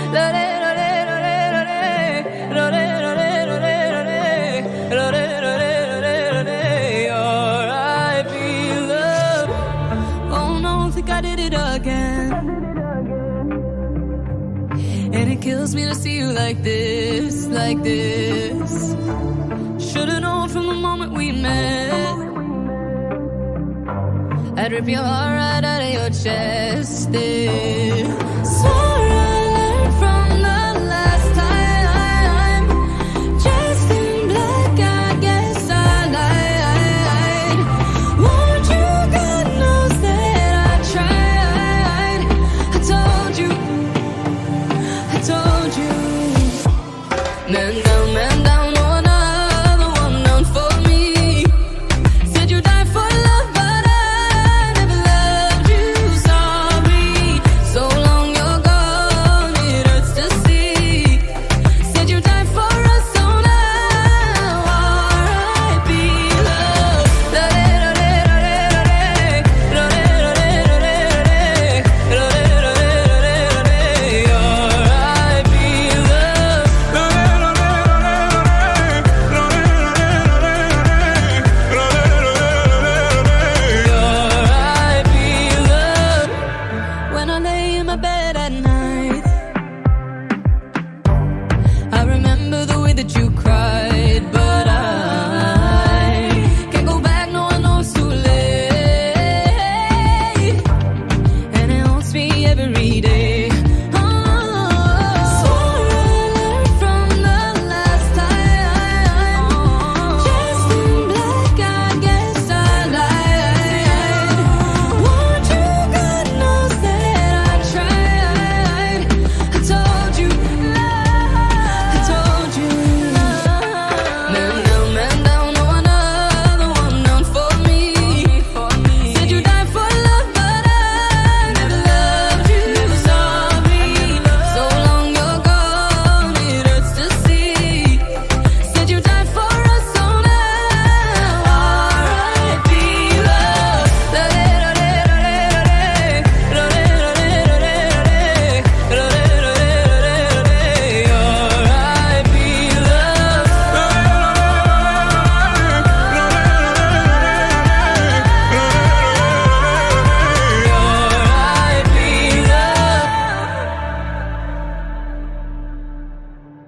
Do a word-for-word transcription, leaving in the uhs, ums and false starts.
I did it again. And it kills me to see you like this, like this. Should've known from the moment we met, I'd rip your heart right out of your chest. Yeah. Swore I learned from the last time. Dressed in black, I guess I lied. Won't you, God knows that I tried. I told you, I told you. Man,